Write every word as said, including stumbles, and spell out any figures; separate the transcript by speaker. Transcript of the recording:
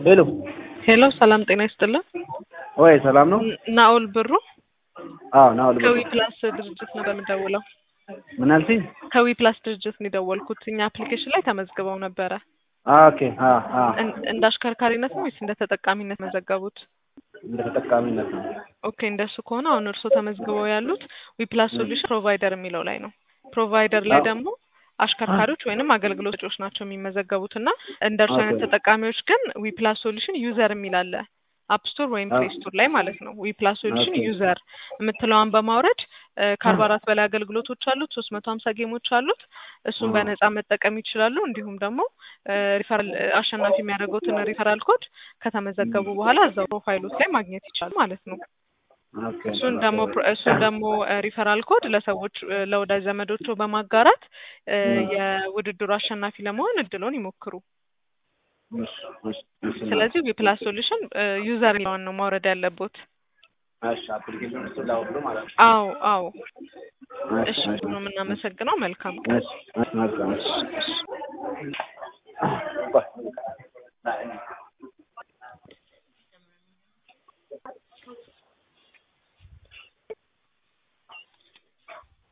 Speaker 1: ሄሎ
Speaker 2: ሄሎ ሰላም ጤና ይስጥልን።
Speaker 1: ወይ ሰላም ነው?
Speaker 2: ናኦል ብሩ
Speaker 1: አዎ ናኦል ብሩ።
Speaker 2: ከዊ ፕላስ ድርጅት ነው የምደውለው።
Speaker 1: ምን አልሽኝ?
Speaker 2: ከዊ ፕላስ ድርጅት ነው የደወልኩት። እኛ አፕሊኬሽን ላይ ተመዝግበው ነበረ።
Speaker 1: ኦኬ አ አ
Speaker 2: እንደ አሽከርካሪነት ነው ወይስ እንደ ተጠቃሚነት መዘገቡት?
Speaker 1: እንደ ተጠቃሚነት ነው።
Speaker 2: ኦኬ እንደሱ ከሆነ አሁን እርስዎ ተመዝግበው ያሉት ዊ ፕላስ ሶሉሽን ፕሮቫይደር የሚለው ላይ ነው። ፕሮቫይደር ላይ ደግሞ አሽከርካሪዎች ወይንም አገልግሎት ሰጪዎች ናቸው የሚመዘገቡት እና እንደ እርሱ አይነት ተጠቃሚዎች ግን ዊ ፕላስ ሶሉሽን ዩዘር የሚል አለ አፕ ስቶር ወይም ፕሌይ ስቶር ላይ ማለት ነው። ዊ ፕላስ ሶሉሽን ዩዘር የምትለዋን በማውረድ ከአርባ አራት በላይ አገልግሎቶች አሉት፣ ሶስት መቶ ሀምሳ ጌሞች አሉት። እሱን በነፃ መጠቀም ይችላሉ። እንዲሁም ደግሞ ሪፈራል አሸናፊ የሚያደርጉትን ሪፈራል ኮድ ከተመዘገቡ በኋላ እዛው ፕሮፋይሎት ላይ ማግኘት ይችላል ማለት ነው። እሱን ደግሞ እሱን ደግሞ ሪፈራል ኮድ ለሰዎች ለወዳጅ ዘመዶቹ በማጋራት የውድድሩ አሸናፊ ለመሆን እድሉን ይሞክሩ። ስለዚህ ዊፕላስ ሶሉሽን ዩዘር ለዋን ነው ማውረድ ያለበት።
Speaker 1: እሺ አፕሊኬሽን እሱ ላውርዱ ማለት ነው።
Speaker 2: አዎ አዎ። እሺ ነው የምናመሰግነው። መልካም ቀን።
Speaker 1: እሺ መልካም።